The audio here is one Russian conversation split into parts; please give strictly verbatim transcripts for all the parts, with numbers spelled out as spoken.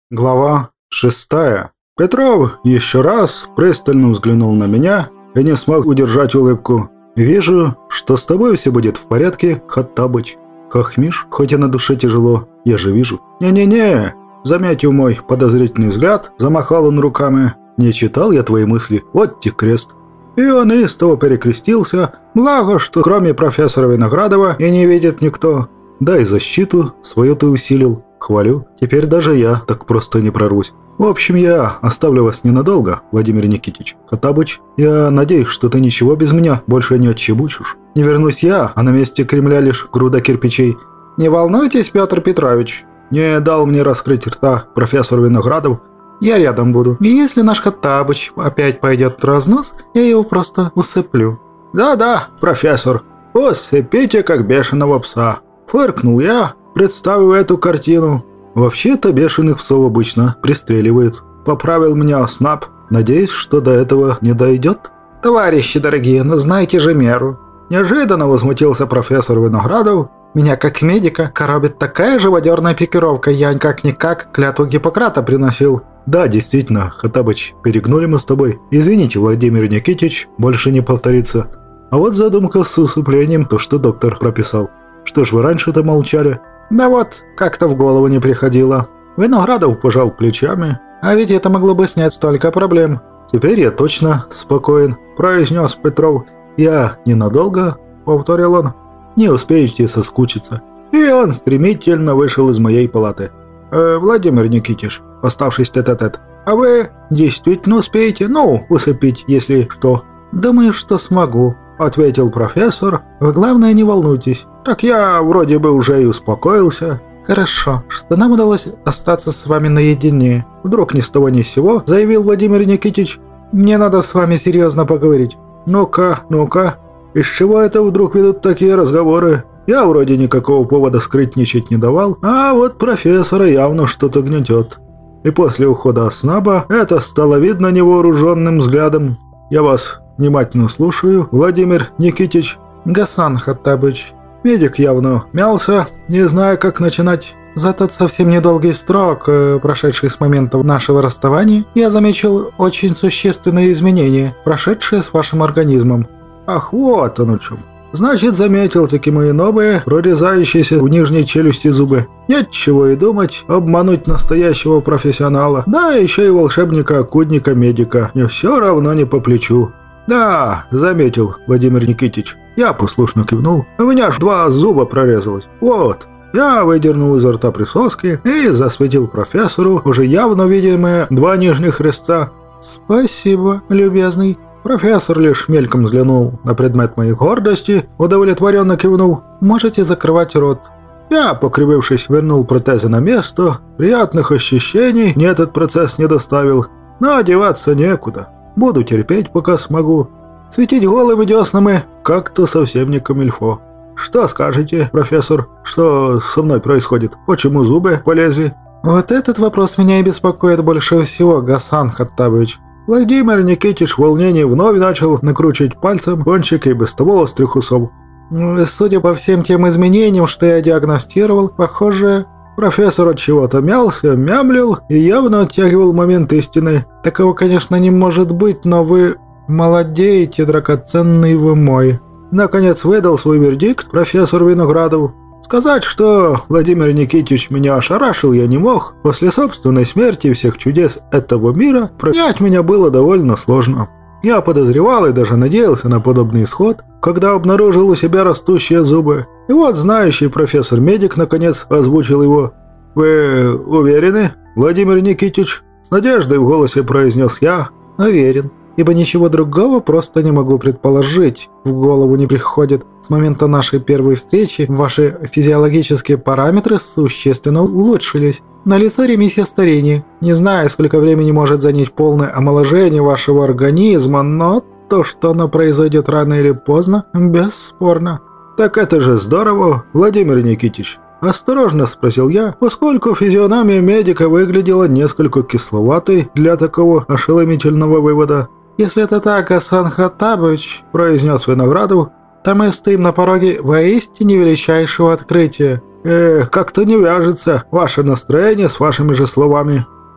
Глава шестая. Петров еще раз пристально взглянул на меня и не смог удержать улыбку. «Вижу, что с тобой все будет в порядке, Хаттабыч. Хохмишь, хоть и на душе тяжело, я же вижу». «Не-не-не», заметив мой подозрительный взгляд, замахал он руками. «Не читал я твои мысли, вот те крест». И он истово перекрестился, благо, что кроме профессора Виноградова и не видит никто. Да и защиту свою ты усилил. Хвалю. Теперь даже я так просто не прорвусь. В общем, я оставлю вас ненадолго, Владимир Никитич. Хаттабыч, я надеюсь, что ты ничего без меня больше не отчебучишь. Не вернусь я, а на месте Кремля лишь груда кирпичей. Не волнуйтесь, Петр Петрович. Не дал мне раскрыть рта профессор Виноградов. Я рядом буду. И если наш Хаттабыч опять пойдет в разнос, я его просто усыплю. Да-да, профессор, усыпите как бешеного пса. Фыркнул я, представив эту картину. Вообще-то бешеных псов обычно пристреливают. Поправил меня Снап. Надеюсь, что до этого не дойдет. Товарищи дорогие, ну знайте же меру. Неожиданно возмутился профессор Виноградов. Меня как медика коробит такая живодерная пикировка. Я как-никак клятву Гиппократа приносил. Да, действительно, Хаттабыч, перегнули мы с тобой. Извините, Владимир Никитич, больше не повторится. А вот задумка с усыплением, то, что доктор прописал. Что ж вы раньше-то молчали? Да вот, как-то в голову не приходило. Виноградов пожал плечами. А ведь это могло бы снять столько проблем. Теперь я точно спокоен, произнес Петров. Я ненадолго, повторил он. Не успеете соскучиться. И он стремительно вышел из моей палаты. Э, Владимир Никитич, оставшись тет-а-тет, а вы действительно успеете, ну, усыпить, если что? Думаю, что смогу, ответил профессор. Вы, главное, не волнуйтесь. Так я вроде бы уже и успокоился. Хорошо, что нам удалось остаться с вами наедине. Вдруг ни с того ни с сего заявил Владимир Никитич. Мне надо с вами серьезно поговорить. Ну-ка, ну-ка. Из чего это вдруг ведут такие разговоры? Я вроде никакого повода скрытничать не давал, а вот профессора явно что-то гнетет. И после ухода Снаба это стало видно невооруженным взглядом. Я вас внимательно слушаю, Владимир Никитич. Гасан Хаттабыч. Медик явно мялся, не зная, как начинать. За тот совсем недолгий срок, прошедший с момента нашего расставания, я заметил очень существенные изменения, прошедшие с вашим организмом. Ах, вот оно чем. Значит, заметил таки мои новые, прорезающиеся в нижней челюсти зубы. Нет чего и думать, обмануть настоящего профессионала, да еще и волшебника-окудника-медика, мне все равно не по плечу. Да, заметил Владимир Никитич. Я послушно кивнул. У меня аж два зуба прорезалось. Вот. Я выдернул изо рта присоски и засветил профессору уже явно видимые два нижних резца. Спасибо, любезный. Профессор лишь мельком взглянул на предмет моей гордости, удовлетворенно кивнул. «Можете закрывать рот». Я, покривившись, вернул протезы на место. Приятных ощущений мне этот процесс не доставил, но одеваться некуда. Буду терпеть, пока смогу. Светить голыми деснами как-то совсем не камильфо. Что скажете, профессор? Что со мной происходит? Почему зубы полезли? Вот этот вопрос меня и беспокоит больше всего, Гасан Хаттабыч. Владимир Никитич в волнении вновь начал накручивать пальцем кончик и без того острых усов. Судя по всем тем изменениям, что я диагностировал, похоже, профессор от чего-то мялся, мямлил и явно оттягивал момент истины. Такого, конечно, не может быть, но вы молодеете, драгоценный вы мой. Наконец выдал свой вердикт профессор Виноградов. Сказать, что Владимир Никитич меня ошарашил, я не мог. После собственной смерти и всех чудес этого мира принять меня было довольно сложно. Я подозревал и даже надеялся на подобный исход, когда обнаружил у себя растущие зубы. И вот знающий профессор-медик наконец озвучил его. «Вы уверены, Владимир Никитич?» С надеждой в голосе произнес я. «Уверен, ибо ничего другого просто не могу предположить. В голову не приходит. С момента нашей первой встречи ваши физиологические параметры существенно улучшились. Налицо ремиссия старения. Не знаю, сколько времени может занять полное омоложение вашего организма, но то, что оно произойдет рано или поздно, бесспорно». «Так это же здорово, Владимир Никитич!» Осторожно спросил я, поскольку физиономия медика выглядела несколько кисловатой для такого ошеломительного вывода. «Если это так, Гасан Хаттабыч», – произнес Виноградов, – «то мы стоим на пороге воистине величайшего открытия». «Эх, как-то не вяжется ваше настроение с вашими же словами».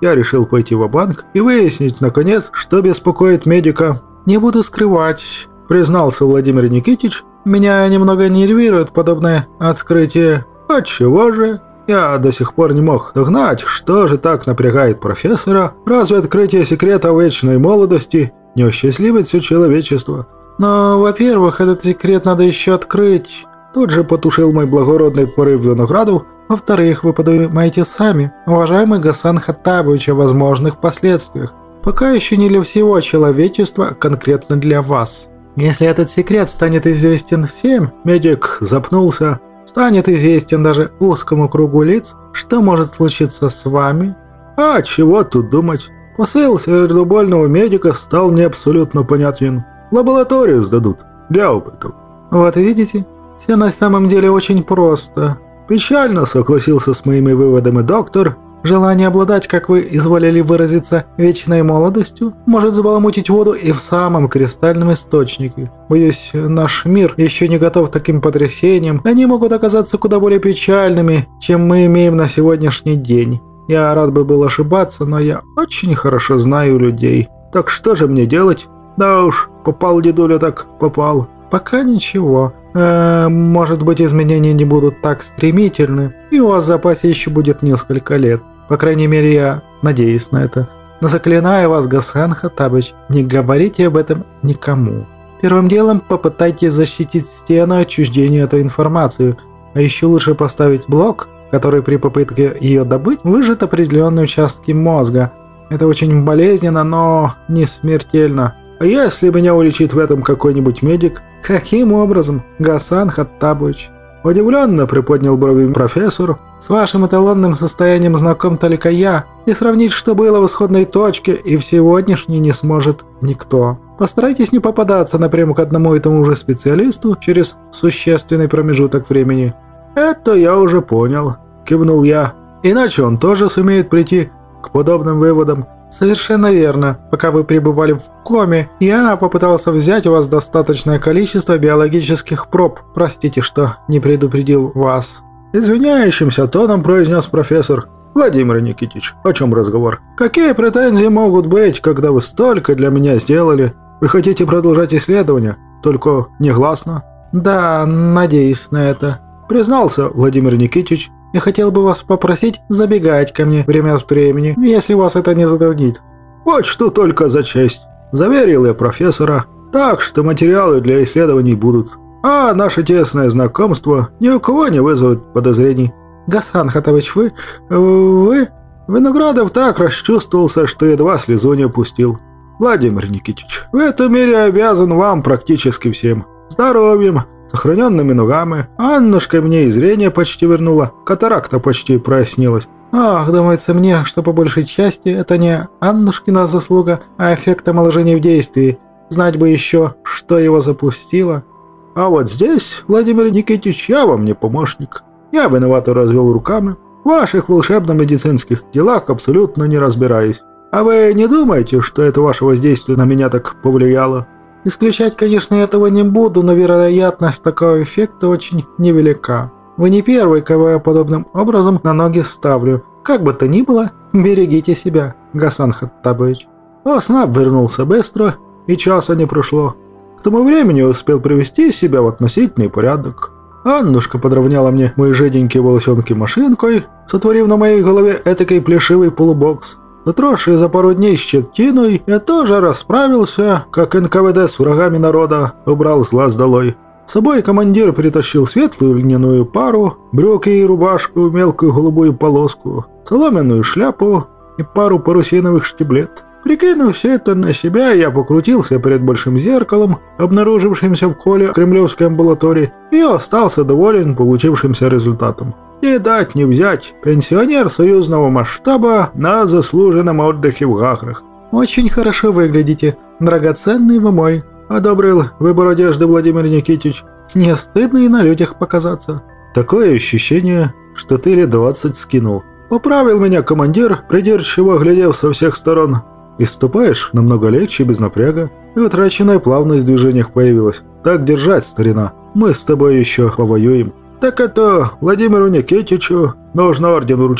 я решил пойти ва-банк и выяснить, наконец, что беспокоит медика. «Не буду скрывать», – признался Владимир Никитич, – «меня немного нервирует подобное открытие». «Отчего же?» Я до сих пор не мог догнать, что же так напрягает профессора. Разве открытие секрета вечной молодости не осчастливит все человечество? «Но, во-первых, этот секрет надо еще открыть». Тут же потушил мой благородный порыв Виноградов. «Во-вторых, вы подумайте сами, уважаемый Гасан Хаттабович, о возможных последствиях. Пока еще не для всего человечества, конкретно для вас. Если этот секрет станет известен всем», медик запнулся, «станет известен даже узкому кругу лиц, что может случиться с вами?» А чего тут думать? Посыл сердобольного медика стал мне абсолютно понятен. Лабораторию сдадут для опытов. «Вот видите, все на самом деле очень просто». Печально согласился с моими выводами доктор. «Желание обладать, как вы изволили выразиться, вечной молодостью, может забаламутить воду и в самом кристальном источнике. Боюсь, наш мир еще не готов к таким потрясениям. Они могут оказаться куда более печальными, чем мы имеем на сегодняшний день. Я рад бы был ошибаться, но я очень хорошо знаю людей. Так что же мне делать? Да уж, попал дедуля, так попал. Пока ничего. Э, может быть, изменения не будут так стремительны, и у вас в запасе еще будет несколько лет. По крайней мере, я надеюсь на это. Но заклинаю вас, Гасан Хаттабович, не говорите об этом никому. Первым делом попытайтесь защитить стену отчуждения этой информации, а еще лучше поставить блок, который при попытке ее добыть выжжет определенные участки мозга. Это очень болезненно, но не смертельно. А если меня уличит в этом какой-нибудь медик? Каким образом, Гасан Хаттабович?» Удивленно приподнял брови профессор. «С вашим эталонным состоянием знаком только я, и сравнить, что было в исходной точке, и в сегодняшней не сможет никто. Постарайтесь не попадаться напрямую к одному и тому же специалисту через существенный промежуток времени». «Это я уже понял», – кивнул я. «Иначе он тоже сумеет прийти к подобным выводам». «Совершенно верно. Пока вы пребывали в коме, я попытался взять у вас достаточное количество биологических проб. Простите, что не предупредил вас». Извиняющимся тоном произнес профессор. «Владимир Никитич, о чем разговор? Какие претензии могут быть, когда вы столько для меня сделали? Вы хотите продолжать исследования? Только негласно?» «Да, надеюсь на это», признался Владимир Никитич. «Я хотел бы вас попросить забегать ко мне время от времени, если вас это не затруднит». «Почту только за честь», – заверил я профессора. «Так что материалы для исследований будут. А наше тесное знакомство ни у кого не вызовет подозрений». «Гасан Хаттабович, вы... вы...» Виноградов так расчувствовался, что едва слезу не пустил. «Владимир Никитич, в этом мире обязан вам практически всем. Здоровьем, сохраненными ногами. Аннушка мне и зрение почти вернула, катаракта почти прояснилась. Ах, думается мне, что по большей части это не Аннушкина заслуга, а эффект омоложения в действии. Знать бы еще, что его запустило». «А вот здесь, Владимир Никитич, я вам не помощник. Я виновато развел руками. В ваших волшебно-медицинских делах абсолютно не разбираюсь. А вы не думаете, что это ваше воздействие на меня так повлияло?» «Исключать, конечно, я этого не буду, но вероятность такого эффекта очень невелика. Вы не первый, кого я подобным образом на ноги ставлю. Как бы то ни было, берегите себя, Гасан Хаттабович». Оснаб вернулся быстро, и часа не прошло. К тому времени успел привести себя в относительный порядок. Аннушка подровняла мне мои жиденькие волосенки машинкой, сотворив на моей голове этакий плешивый полубокс. Затросший за пару дней щетиной, я тоже расправился, как эн ка вэ дэ с врагами народа, убрал с глаз долой. С собой командир притащил светлую льняную пару, брюки и рубашку, мелкую голубую полоску, соломенную шляпу и пару парусиновых штиблет. Прикинув все это на себя, я покрутился перед большим зеркалом, обнаружившимся в холле Кремлевской амбулатории, и остался доволен получившимся результатом. Не дать не взять, пенсионер союзного масштаба на заслуженном отдыхе в Гаграх. «Очень хорошо выглядите, драгоценный вы мой», – одобрил выбор одежды Владимир Никитич. «Не стыдно и на людях показаться». «Такое ощущение, что ты лет двадцать скинул». Поправил меня командир, придирчиво глядев со всех сторон. «И ступаешь намного легче, без напряга, и утраченная плавность в движениях появилась. Так держать, старина, мы с тобой еще повоюем». «Так это Владимиру Никитичу нужно орден вручать»,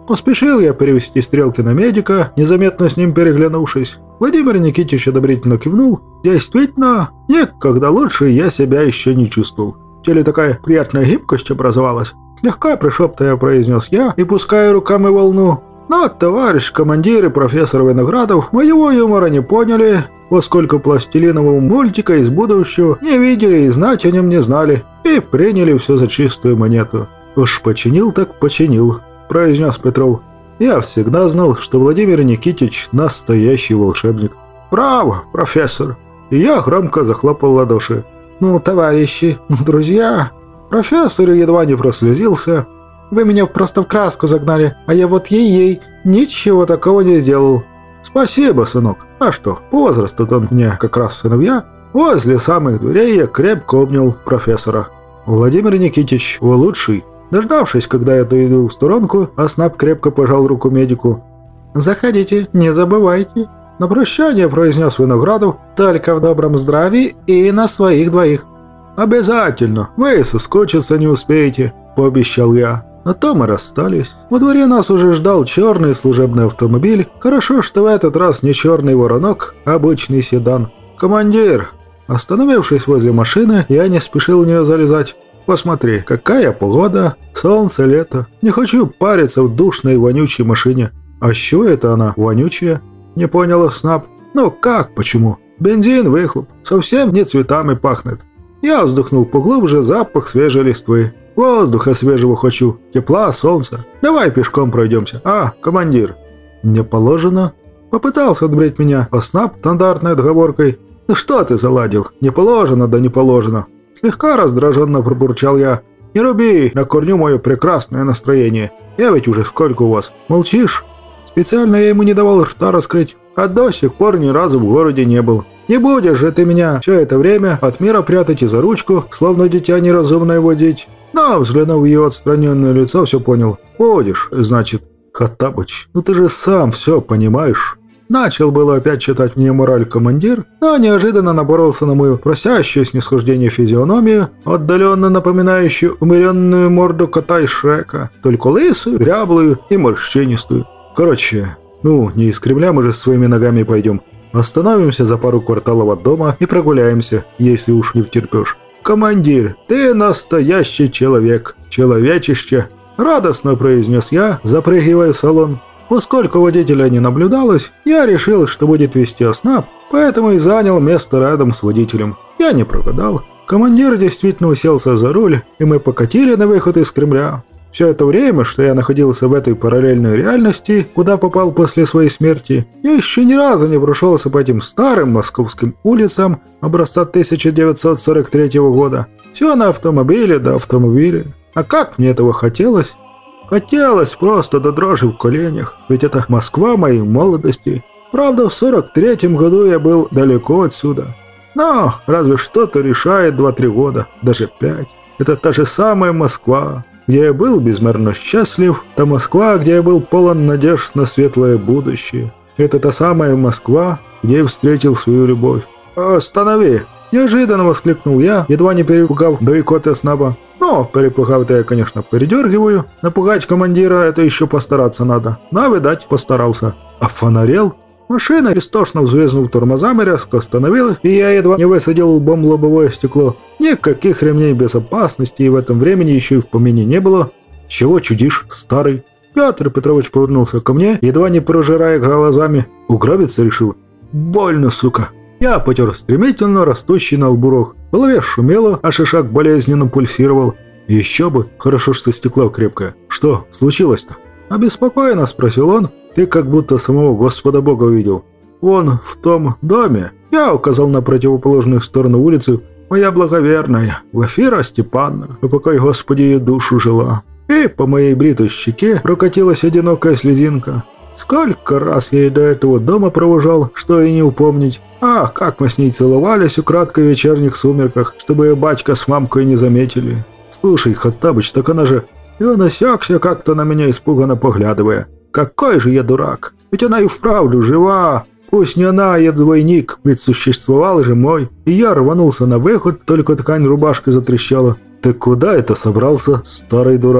Поспешил я перевести стрелки на медика, незаметно с ним переглянувшись. Владимир Никитич одобрительно кивнул. Действительно, никогда лучше я себя еще не чувствовал. В теле такая приятная гибкость образовалась. Слегка пришептая произнес я и пуская руками волну. Но товарищ командир и профессор Виноградов моего юмора не поняли, поскольку пластилинового мультика из будущего не видели и знать о нем не знали, и приняли все за чистую монету. «Уж починил так починил», – произнес Петров. «Я всегда знал, что Владимир Никитич – настоящий волшебник». «Браво, профессор!» И я громко захлопал в ладоши. «Ну, товарищи, друзья!» Профессор едва не прослезился. «Вы меня просто в краску загнали, а я вот ей-ей ничего такого не сделал». «Спасибо, сынок. А что, по возрасту-то он мне как раз сыновья». Возле самых дверей я крепко обнял профессора. «Владимир Никитич, вы лучший». Дождавшись, когда я дойду в сторонку, Оснап крепко пожал руку медику. «Заходите, не забывайте». На прощание произнес Виноградов: «Только в добром здравии и на своих двоих». «Обязательно, вы соскучиться не успеете», – пообещал я. На то мы расстались. Во дворе нас уже ждал черный служебный автомобиль. Хорошо, что в этот раз не черный воронок, а обычный седан. «Командир!» Остановившись возле машины, я не спешил в нее залезать. «Посмотри, какая погода! Солнце, лето! Не хочу париться в душной вонючей машине». «А с чего это она вонючая?» Не понял Оснап. «Ну как, почему? Бензин, выхлоп. Совсем не цветами пахнет». Я вздохнул поглубже запах свежей листвы. «Воздуха свежего хочу, тепла, солнца. Давай пешком пройдемся. А, командир?» «Не положено». Попытался отбрить меня Оснап стандартной отговоркой. «Ну что ты заладил? Не положено, да не положено». Слегка раздраженно пробурчал я. «Не руби на корню мое прекрасное настроение. Я ведь уже сколько у вас? Молчишь?» Специально я ему не давал рта раскрыть, а до сих пор ни разу в городе не был. «Не будешь же ты меня все это время от мира прятать и за ручку, словно дитя неразумное водить». Но, взглянув в ее отстраненное лицо, все понял. «Будешь, значит». «Хоттабыч, ну ты же сам все понимаешь». Начал было опять читать мне мораль командир, но неожиданно наборолся на мою просящую снисхождение физиономию, отдаленно напоминающую умеренную морду кота из Шрека, только лысую, дряблую и морщинистую. Короче, ну, не из Кремля мы же своими ногами пойдем. Остановимся за пару кварталов от дома и прогуляемся, если уж не втерпешь. «Командир, ты настоящий человек, человечище!» – радостно произнес я, запрыгивая в салон. Поскольку водителя не наблюдалось, я решил, что будет вести Оснап, поэтому и занял место рядом с водителем. Я не прогадал. Командир действительно уселся за руль, и мы покатили на выход из Кремля. Все это время, что я находился в этой параллельной реальности, куда попал после своей смерти, я еще ни разу не прошелся по этим старым московским улицам образца тысяча девятьсот сорок третьего года. Все на автомобиле да автомобиле. А как мне этого хотелось? Хотелось просто до дрожи в коленях, ведь это Москва моей молодости. Правда, в сорок третьем году я был далеко отсюда. Но разве что-то решает два-три года, даже пять. Это та же самая Москва, где я был безмерно счастлив, та Москва, где я был полон надежд на светлое будущее. Это та самая Москва, где я встретил свою любовь. «Останови!» – неожиданно воскликнул я, едва не перепугав бойкот Оснапа. Но перепугав-то я, конечно, передергиваю. Напугать командира – это еще постараться надо. Но, видать, постарался. А фонарел? Машина, истошно взвизнув тормозами, резко остановилась, и я едва не высадил лбом лобовое стекло. Никаких ремней безопасности, и в этом времени еще и в помине не было. «Чего чудишь, старый?» Петр Петрович повернулся ко мне, едва не прожирая глазами. Угробиться решил? «Больно, сука!» Я потер стремительно растущий на лбу рог. В голове шумело, а шишак болезненно пульсировал. Еще бы, хорошо, что стекло крепкое. «Что случилось-то?» Обеспокоенно спросил он. «Ты как будто самого Господа Бога увидел». «Вон в том доме», я указал на противоположную сторону улицы, «моя благоверная Глафира Степановна, упокой Господи ее душу жила». И по моей бритой щеке прокатилась одинокая слезинка. Сколько раз я ей до этого дома провожал, что и не упомнить. Ах, как мы с ней целовались украдкой в вечерних сумерках, чтобы ее батька с мамкой не заметили. «Слушай, Хоттабыч, так она же...» И он осекся, как-то на меня испуганно поглядывая. «Какой же я дурак! Ведь она и вправду жива! Пусть не она, а я двойник, ведь существовал же мой!» И я рванулся на выход, только ткань рубашки затрещала. «Ты куда это собрался, старый дурак?»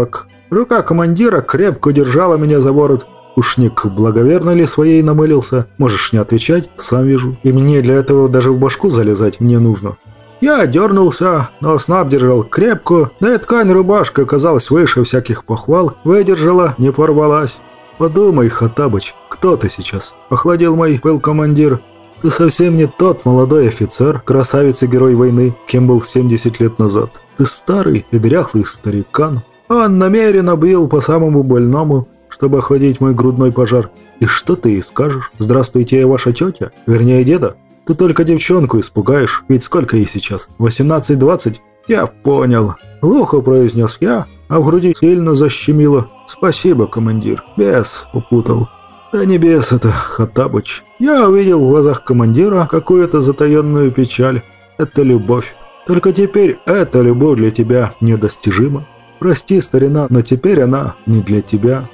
Рука командира крепко держала меня за ворот. Уж не к благоверной ли своей намылился? Можешь не отвечать, сам вижу. И мне для этого даже в башку залезать не нужно. Я дернулся, но Снап держал крепко, да и ткань рубашки оказалась выше всяких похвал, выдержала, не порвалась. «Подумай, Хоттабыч, кто ты сейчас?» – охладил мой пыл командир. «Ты совсем не тот молодой офицер, красавец и герой войны, кем был семьдесят лет назад. Ты старый и дряхлый старикан. Он намеренно бил по самому больному, чтобы охладить мой грудной пожар. И что ты ей скажешь? Здравствуйте, я ваша тетя? Вернее, деда? Ты только девчонку испугаешь, ведь сколько ей сейчас? восемнадцать-двадцать? Я понял. Глухо произнес я, а в груди сильно защемило. Спасибо, командир. Бес упутал. Да не бес это, Хоттабыч. Я увидел в глазах командира какую-то затаенную печаль. Это любовь. Только теперь эта любовь для тебя недостижима. Прости, старина, но теперь она не для тебя.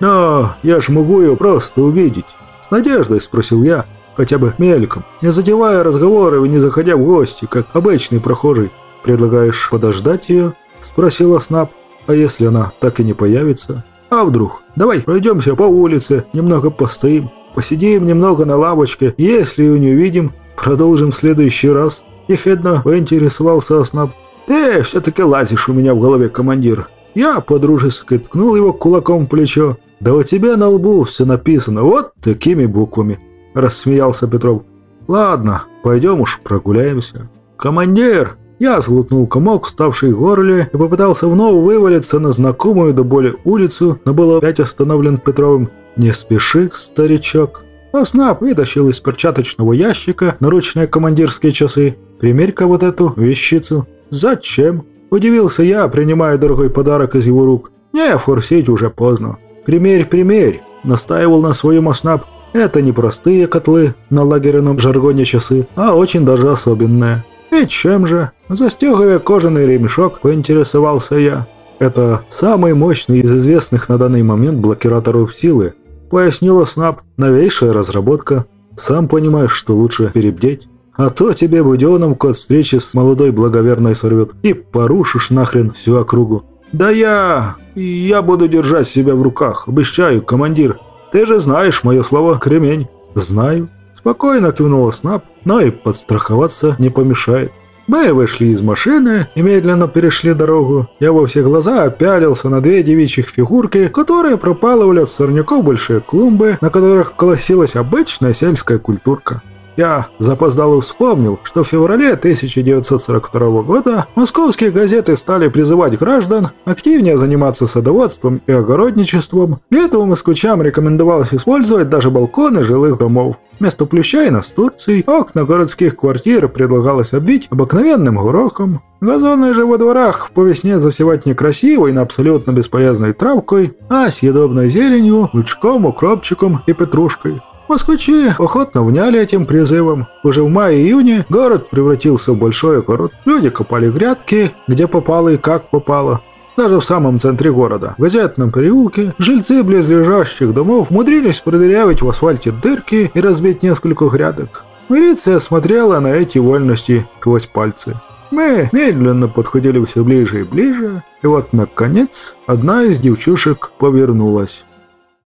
Но я ж могу ее просто увидеть. С надеждой спросил я, хотя бы мельком, не задевая разговоров и не заходя в гости, как обычный прохожий. «Предлагаешь подождать ее?» – спросила Снап. «А если она так и не появится? А вдруг? Давай пройдемся по улице, немного постоим, посидим немного на лавочке, если ее не увидим, продолжим в следующий раз». Ехидно поинтересовался Снап. «Ты все-таки лазишь у меня в голове, командир». Я подружески ткнул его кулаком в плечо. «Да у тебя на лбу все написано вот такими буквами», – рассмеялся Петров. «Ладно, пойдем уж прогуляемся». «Командир!» Я сглотнул комок, ставший в горле, и попытался вновь вывалиться на знакомую до боли улицу, но был опять остановлен Петровым. «Не спеши, старичок». А Снап вытащил из перчаточного ящика наручные командирские часы. «Примерь-ка вот эту вещицу». «Зачем?» – удивился я, принимая дорогой подарок из его рук. «Не, форсить уже поздно». «Примерь, примерь», – настаивал на своем Снап. «Это не простые котлы на лагерном жаргоне часы, а очень даже особенные». «И чем же?» – застегивая кожаный ремешок, поинтересовался я. «Это самый мощный из известных на данный момент блокираторов силы», – пояснила Снап. «Новейшая разработка. Сам понимаешь, что лучше перебдеть. А то тебе буденовку от встречи с молодой благоверной сорвет, и порушишь нахрен всю округу». «Да я... я буду держать себя в руках, обещаю, командир. Ты же знаешь мое слово «кремень». «Знаю». Спокойно кивнула Снап, но и подстраховаться не помешает. Мы вышли из машины и медленно перешли дорогу. Я во все глаза опялился на две девичьих фигурки, которые пропалывали от сорняков большие клумбы, на которых колосилась обычная сельская культурка. Я запоздало вспомнил, что в феврале тысяча девятьсот сорок второго года московские газеты стали призывать граждан активнее заниматься садоводством и огородничеством. Для этого москвичам рекомендовалось использовать даже балконы жилых домов. Вместо плюща и настурций окна городских квартир предлагалось обвить обыкновенным горохом. Газоны же во дворах по весне засевать некрасивой, но абсолютно бесполезной травкой, а съедобной зеленью, лучком, укропчиком и петрушкой. Москвичи охотно вняли этим призывом. Уже в мае-июне город превратился в большой огород. Люди копали грядки, где попало и как попало. Даже в самом центре города, в газетном переулке, жильцы близлежащих домов умудрились продырявить в асфальте дырки и разбить несколько грядок. Милиция смотрела на эти вольности сквозь пальцы. Мы медленно подходили все ближе и ближе, и вот, наконец, одна из девчушек повернулась.